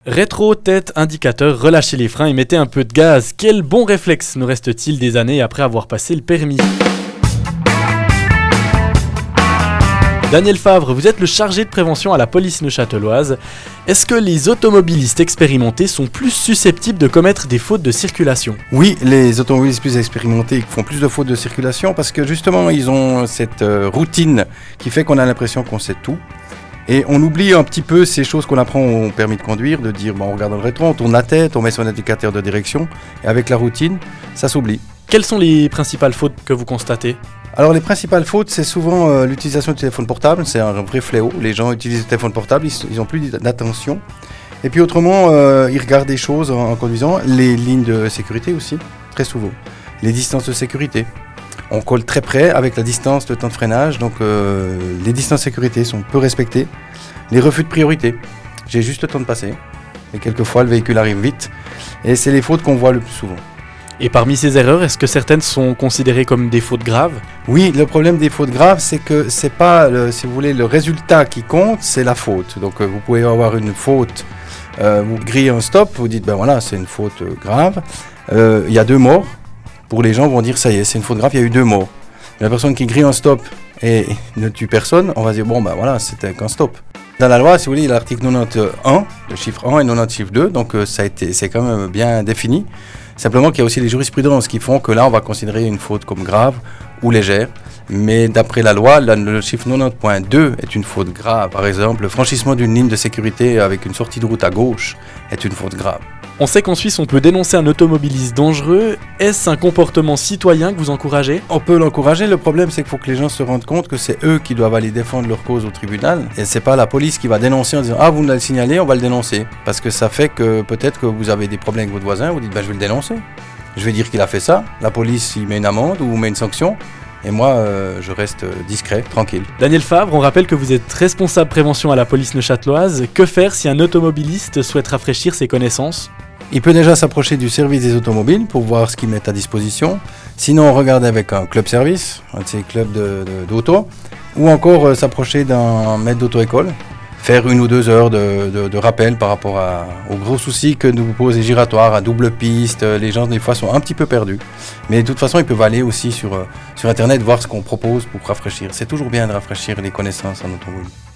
Rétro, tête, indicateur, relâchez les freins et mettez un peu de gaz. Quel bon réflexe nous reste-t-il des années après avoir passé le permis? Daniel Favre, vous êtes le chargé de prévention à la police neuchâteloise. Est-ce que les automobilistes expérimentés sont plus susceptibles de commettre des fautes de circulation? Oui, les automobilistes plus expérimentés font plus de fautes de circulation parce que justement ils ont cette routine qui fait qu'on a l'impression qu'on sait tout. Et on oublie un petit peu ces choses qu'on apprend au permis de conduire, de dire on regarde dans le rétro, on tourne la tête, on met son indicateur de direction, et avec la routine, ça s'oublie. Quelles sont les principales fautes que vous constatez? Alors les principales fautes, c'est souvent l'utilisation du téléphone portable, c'est un vrai fléau. Les gens utilisent le téléphone portable, ils n'ont plus d'attention. Et puis autrement, ils regardent des choses en conduisant, les lignes de sécurité aussi, très souvent. Les distances de sécurité. On colle très près avec la distance, le temps de freinage, donc les distances de sécurité sont peu respectées. Les refus de priorité, j'ai juste le temps de passer, et quelquefois le véhicule arrive vite, et c'est les fautes qu'on voit le plus souvent. Et parmi ces erreurs, est-ce que certaines sont considérées comme des fautes graves? Oui, le problème des fautes graves, c'est que c'est pas, si vous voulez, le résultat qui compte, c'est la faute. Donc vous pouvez avoir une faute, vous grillez un stop, vous dites ben voilà, c'est une faute grave, il y a 2 morts. Pour les gens vont dire ça y est, c'est une faute grave, il y a eu 2 morts. La personne qui grille un stop et ne tue personne, on va dire bon ben voilà, c'était qu'un stop. Dans la loi, si vous voulez, il y a l'article 91, le chiffre 1 et 90 chiffre 2, donc c'est quand même bien défini. Simplement qu'il y a aussi les jurisprudences qui font que là, on va considérer une faute comme grave ou légère. Mais d'après la loi, le chiffre 90.2 est une faute grave. Par exemple, le franchissement d'une ligne de sécurité avec une sortie de route à gauche est une faute grave. On sait qu'en Suisse, on peut dénoncer un automobiliste dangereux. Est-ce un comportement citoyen que vous encouragez? On peut l'encourager. Le problème, c'est qu'il faut que les gens se rendent compte que c'est eux qui doivent aller défendre leur cause au tribunal. Et c'est pas la police qui va dénoncer en disant « Ah, vous nous l'avez signalé, on va le dénoncer. » Parce que ça fait que peut-être que vous avez des problèmes avec votre voisin, vous dites bah, « Je vais le dénoncer. Je vais dire qu'il a fait ça. » La police, il met une amende ou met une sanction. Et moi, je reste discret, tranquille. Daniel Favre, on rappelle que vous êtes responsable prévention à la police neuchâteloise. Que faire si un automobiliste souhaite rafraîchir ses connaissances? Il peut déjà s'approcher du service des automobiles pour voir ce qu'ils mettent à disposition. Sinon, on regarde avec un club service, un de ces clubs d'auto, ou encore s'approcher d'un maître d'auto-école, faire 1 ou 2 heures de rappel par rapport aux gros soucis que nous posent les giratoires à double piste. Les gens, des fois, sont un petit peu perdus. Mais de toute façon, ils peuvent aller aussi sur Internet voir ce qu'on propose pour rafraîchir. C'est toujours bien de rafraîchir les connaissances en automobile.